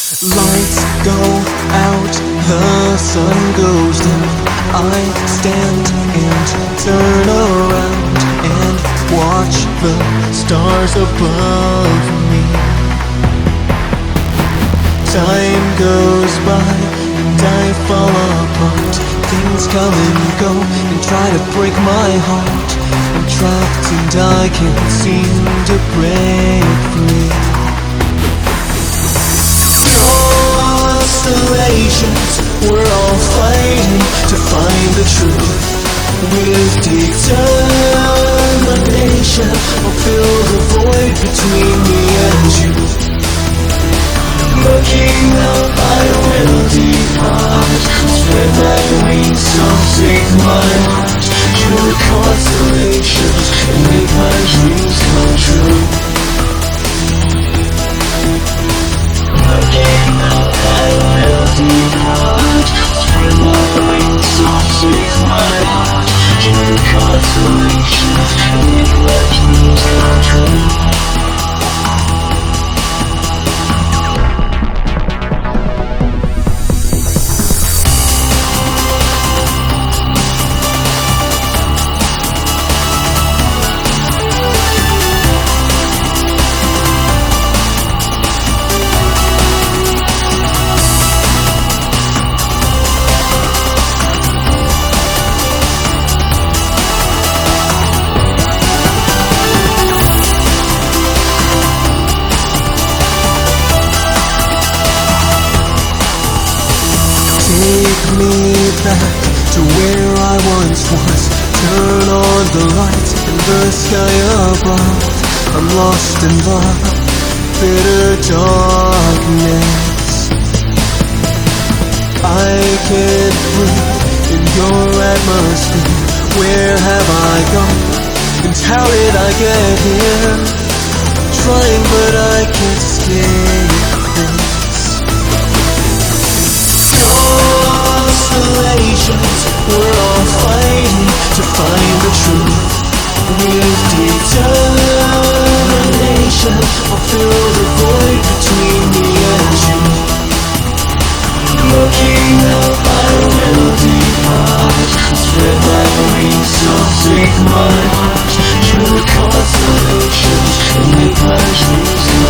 Lights go out, the sun goes down. I stand and turn around and watch the stars above me. Time goes by and I fall apart. Things come and go and try to break my heart. I'm trapped and I can't seem to break free. Constellations, we're all fighting to find the truth. With determination, I'll fill the void between me and you. Looking up, I will depart. Spread my wings, so take my heart to the constellations and make my dreams come true. Looking up, I will depart. Spread my wings, so take my heart to the constellations and make my dreams come true. Take me back to where I once was. Turn on the light in the sky above. I'm lost in the bitter darkness. I can't breathe in your atmosphere. Where have I gone? And how did I get here? Trying but I can't escape this. Constellations, we're all fighting to find the truth. With determination, I'll fill the void between me and you. Looking up, I will depart. Spread my wings, so take my heart to the constellations and make my dreams come